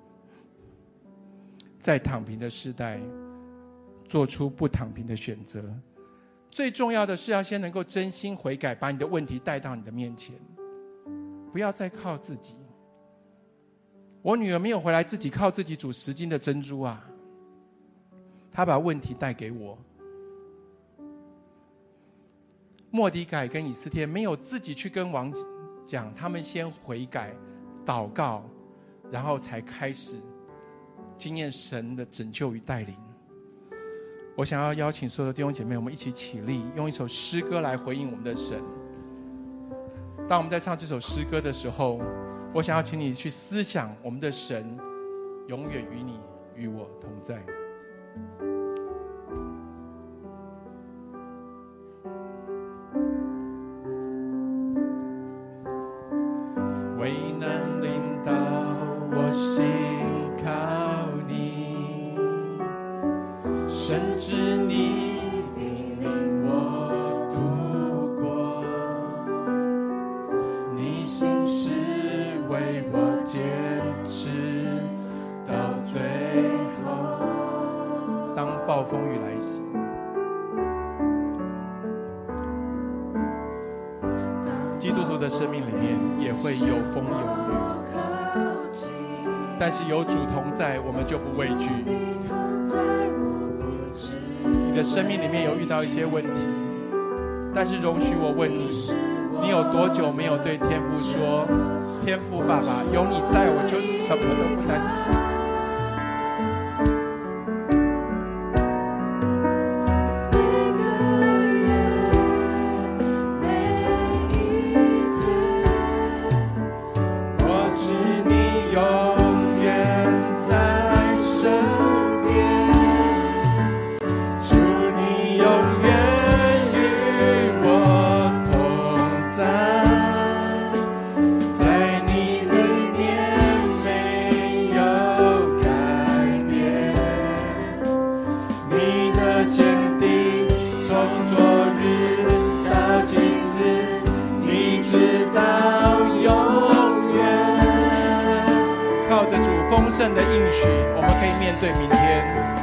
在躺平的时代，做出不躺平的选择。最重要的是要先能够真心悔改，把你的问题带到你的面前，不要再靠自己。我女儿没有回来自己靠自己煮十斤的珍珠啊，她把问题带给我。末底改跟以斯帖没有自己去跟王讲，他们先悔改祷告，然后才开始经验神的拯救与带领。我想要邀请所有的弟兄姐妹，我们一起起立，用一首诗歌来回应我们的神。当我们在唱这首诗歌的时候，我想要请你去思想，我们的神永远与你与我同在。危难临到我心靠你，深知你引领我度过，你心是为我坚持到最后。当暴风雨来袭，基督徒的生命里面也会有风有雨，但是有主同在，我们就不畏惧。你的生命里面有遇到一些问题，但是容许我问你，你有多久没有对天父说，天父爸爸，有你在，我就什么都不担心。圣的应许，我们可以面对明天。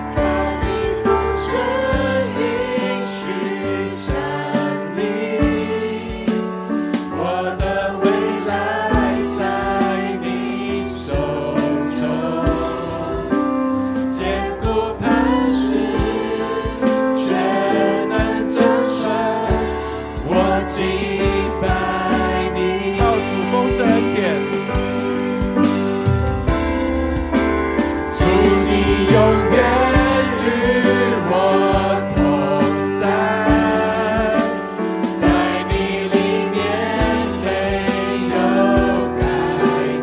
我的未来在你手中，坚固磐石，全能真神，我敬拜你。靠主丰盛恩典。永远与我同在，在你里面没有改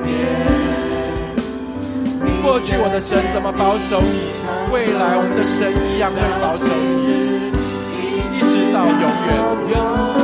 变。过去我的神怎么保守你，未来我们的神一样会保守你，一直到永远。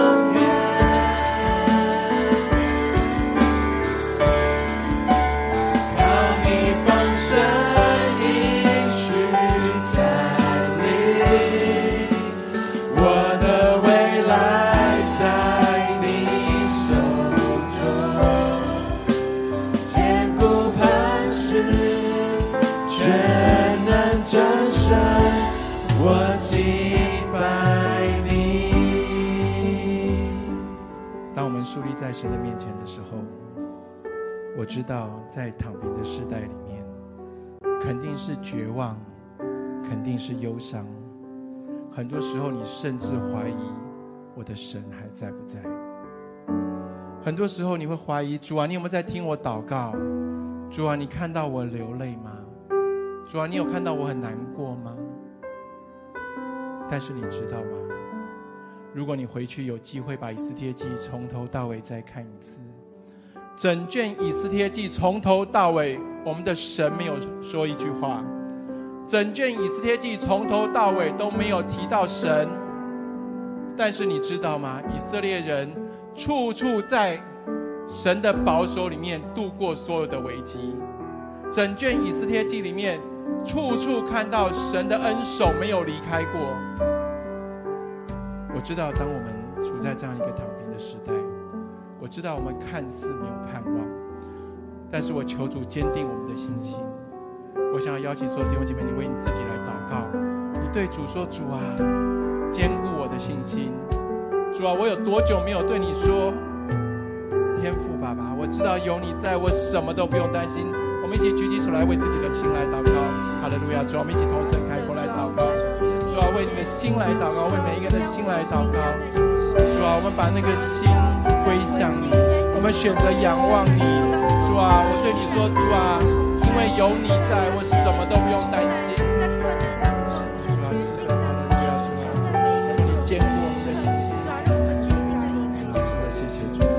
在神的面前的时候，我知道在躺平的世代里面，肯定是绝望，肯定是忧伤，很多时候你甚至怀疑我的神还在不在。 很多时候你会怀疑，主啊，你有没有在听我祷告？主啊，你看到我流泪吗？主啊，你有看到我很难过吗？但是你知道吗？如果你回去有机会把以斯帖记从头到尾再看一次，整卷以斯帖记从头到尾，我们的神没有说一句话，整卷以斯帖记从头到尾都没有提到神。但是你知道吗？以色列人处处在神的保守里面度过所有的危机。整卷以斯帖记里面处处看到神的恩手没有离开过。我知道当我们处在这样一个躺平的时代，我知道我们看似没有盼望，但是我求主坚定我们的信心。我想要邀请所有弟兄姐妹，你为你自己来祷告，你对主说，主啊，坚固我的信心。主啊，我有多久没有对你说，天父爸爸，我知道有你在，我什么都不用担心。我们一起举起手来，为自己的心来祷告。哈利路亚！主啊，我们一起同声开口来祷告。主啊，为你的心来祷告，为每一个人的心来祷告。主啊，我们把那个心归向你，我们选择仰望你。主啊，我对你说，主啊，因为有你在，我什么都不用担心。主啊，是的，哈利路亚！主啊，你坚固我们的信心。是的，谢谢主。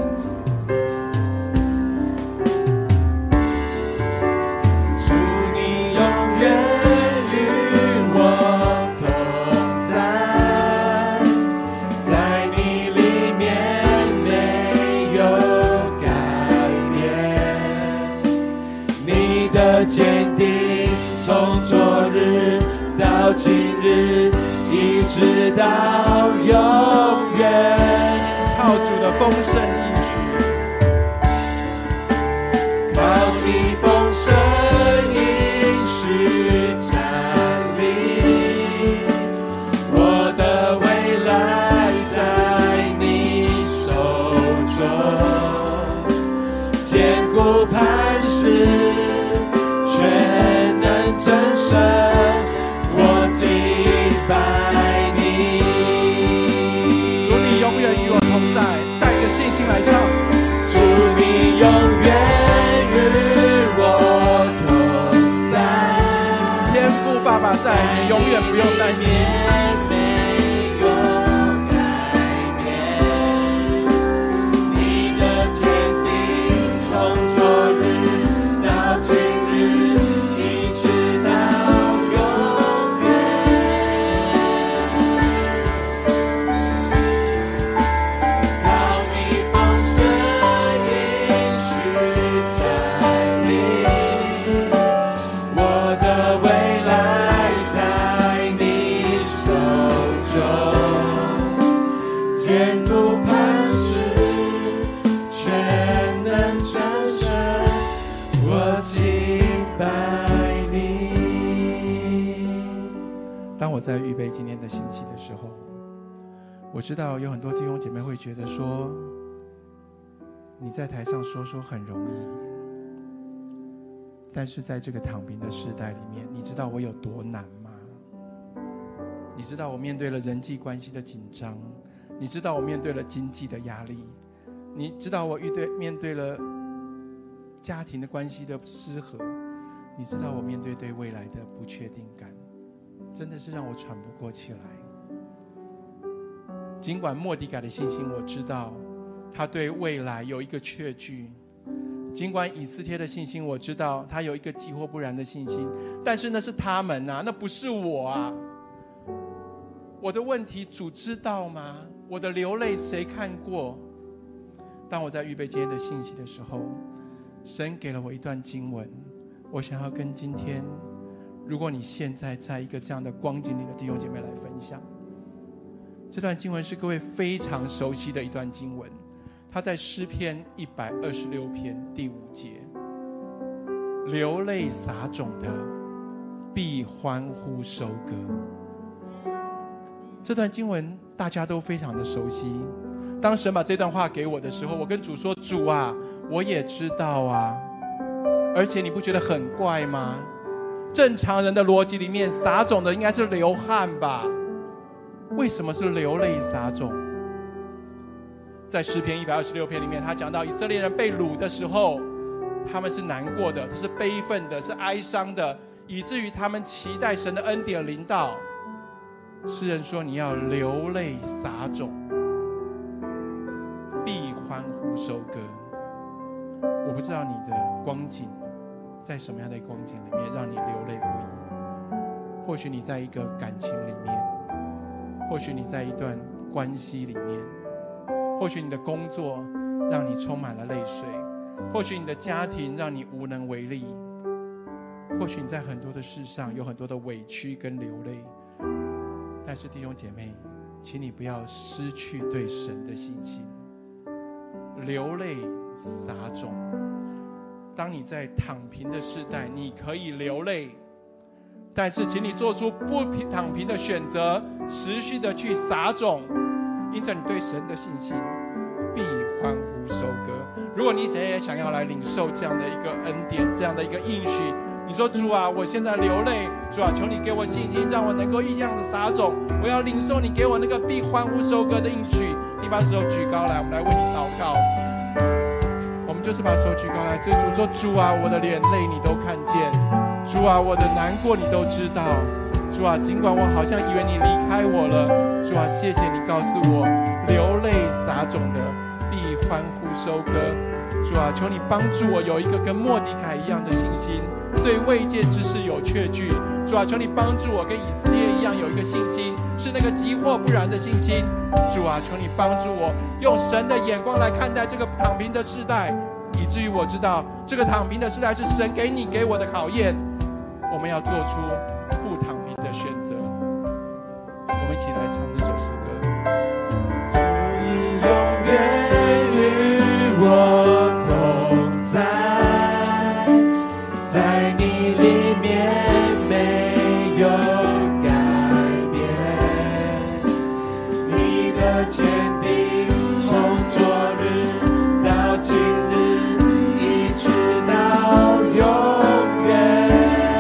坚定，从昨日到今日，一直到永远。 靠主的丰盛应许， 靠你丰盛应许站立，我的未来在你手中，坚固磐石。全能真神，我敬拜你。 主你永远与我同在，带着信心来唱。 主你永远与我同在， 天父爸爸在，你永远不用担心。 没有改变，你的坚定从昨日到今日。 在预备今天的信息的时候，我知道有很多弟兄姐妹会觉得说，你在台上说说很容易，但是在这个躺平的时代里面，你知道我有多难吗？你知道我面对了人际关系的紧张，你知道我面对了经济的压力，你知道我面对了家庭的关系的失和，你知道我面对对未来的不确定感，真的是让我喘不过气来。尽管末底改的信心我知道他对未来有一个确据，尽管以斯帖的信心我知道他有一个急或不然的信心，但是那是他们啊，那不是我啊。我的问题主知道吗？我的流泪谁看过？当我在预备今天的信息的时候，神给了我一段经文，我想要跟今天如果你现在在一个这样的光景里的弟兄姐妹来分享。这段经文是各位非常熟悉的一段经文，它在诗篇一百二十六篇第五节，流泪撒种的必欢呼收割。这段经文大家都非常的熟悉，当神把这段话给我的时候，我跟主说，主啊，我也知道啊，而且你不觉得很怪吗？正常人的逻辑里面，撒种的应该是流汗吧，为什么是流泪撒种？ 在诗篇一百二十六篇里面，他讲到以色列人被掳的时候，他们是难过的，是悲愤的，是哀伤的，以至于他们期待神的恩典临到。诗人说：“你要流泪撒种，必欢呼收割。”我不知道你的光景在什么样的光景里面让你流泪不已。或许你在一个感情里面，或许你在一段关系里面，或许你的工作让你充满了泪水，或许你的家庭让你无能为力，或许你在很多的事上有很多的委屈跟流泪。但是弟兄姐妹，请你不要失去对神的信心。流泪撒种，当你在躺平的世代，你可以流泪，但是请你做出不躺平的选择，持续的去撒种，因着你对神的信心，必欢呼收割。如果你也想要来领受这样的一个恩典，这样的一个应许，你说主啊，我现在流泪，主啊，求你给我信心，让我能够一样的撒种，我要领受你给我那个必欢呼收割的应许。你把手举高来，我们来为你祷告。我们就是把手举高来，对主说：主啊，我的眼泪你都看见，主啊，我的难过你都知道，主啊，尽管我好像以为你离开我了，主啊，谢谢你告诉我，流泪撒种的必欢呼收割。主啊，求你帮助我有一个跟末底改一样的信心，对未见之事有确据。主啊，求你帮助我跟以色列一样有一个信心，是那个急或不然的信心。主啊，求你帮助我用神的眼光来看待这个躺平的世代，以至于我知道这个躺平的世代是神给你给我的考验，我们要做出不躺平的选择。我们一起来唱这首诗歌。 主你永远与我同在，在你里面没有改变，你的坚定从昨日到今日，一直到永远。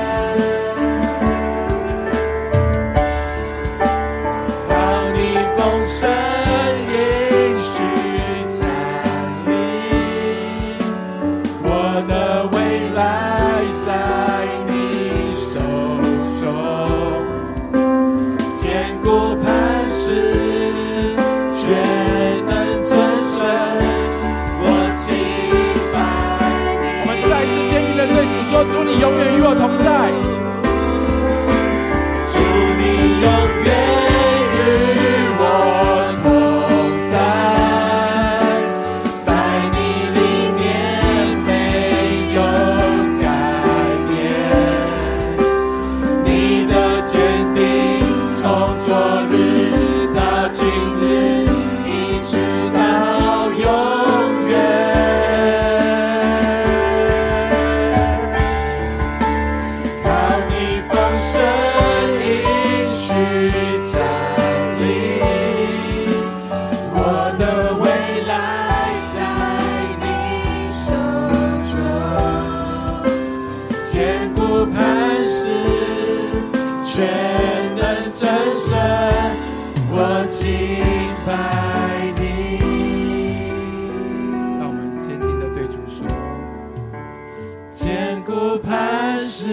靠你丰盛应许站立，我的未来在你手中，坚固磐石，全能真神，我敬拜你。 我们再一次坚定的对主说：主你永远与我同在。 主你永远与我同在，在你里面没有改变，你的坚定从昨日到今日，一直到永远。靠你丰盛应许站立，我的未来在你手中，坚固磐石，全能真神，我敬拜你。 让我们坚定的对主说： 坚固磐石，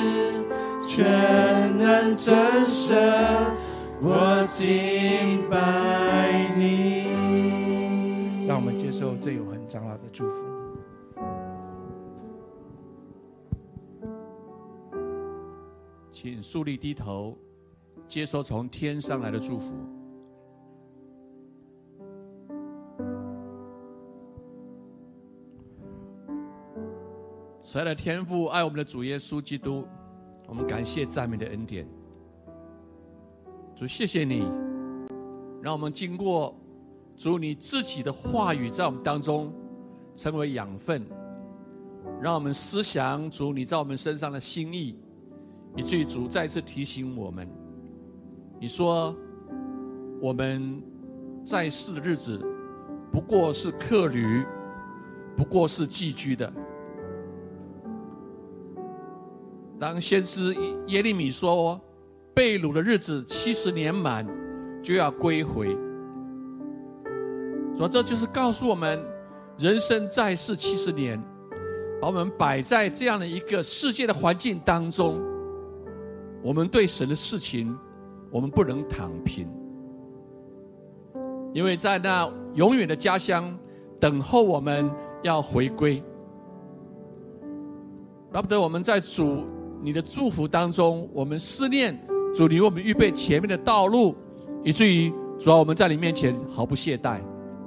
全能真神，我敬拜你。 让我们接受这永恒长老的祝福。 请肃立低头，接受从天上来的祝福。慈爱的天父，爱我们的主耶稣基督，我们感谢赞美的恩典。主，谢谢你，让我们经过主你自己的话语在我们当中成为养分，让我们思想主你在我们身上的心意，以至于主再次提醒我们，你说我们在世的日子不过是客旅，不过是寄居的。当先知耶利米说被掳的日子七十年满就要归回， 主啊，这就是告诉我们，人生在世七十年，把我们摆在这样的一个世界的环境当中，我们对神的事情，我们不能躺平，因为在那永远的家乡等候我们要回归。巴不得我们在主你的祝福当中，我们思念主你为我们预备前面的道路，以至于主啊，我们在你面前毫不懈怠。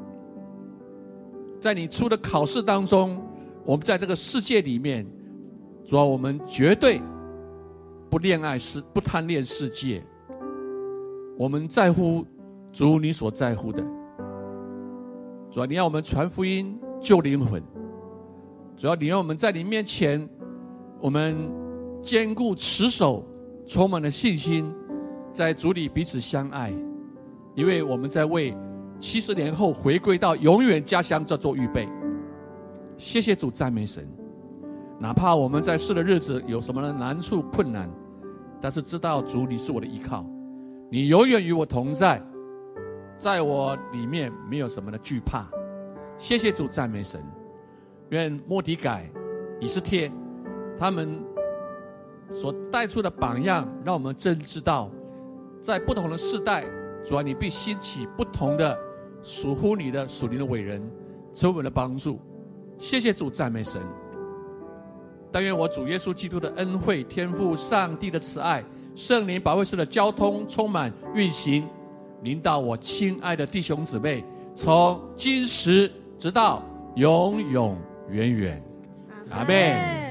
在你出的考试当中，我们在这个世界里面，主啊，我们绝对不恋爱世，不贪恋世界。我们在乎主你所在乎的。主啊，你要我们传福音救灵魂。主要你要我们在你面前，我们坚固持守，充满了信心，在主里彼此相爱，因为我们在为七十年后回归到永远家乡这做预备。谢谢主，赞美神。哪怕我们在世的日子有什么的难处困难，但是知道主你是我的依靠，你永远与我同在，在我里面没有什么的惧怕。谢谢主，赞美神。愿末底改、以斯帖他们所带出的榜样，让我们真知道，在不同的世代，主啊，你必兴起不同的属乎你的属灵的伟人，成为我们的帮助。谢谢主，赞美神。但愿我主耶稣基督的恩惠、天父上帝的慈爱、圣灵保惠师的交通充满运行，临到我亲爱的弟兄姊妹，从今时直到永永远远。阿们。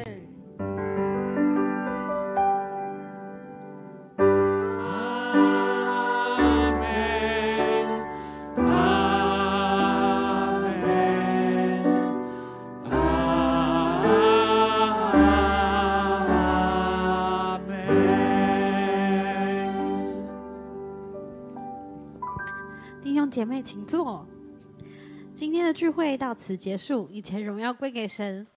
姐妹请坐。今天的聚会到此结束，一切荣耀归给神。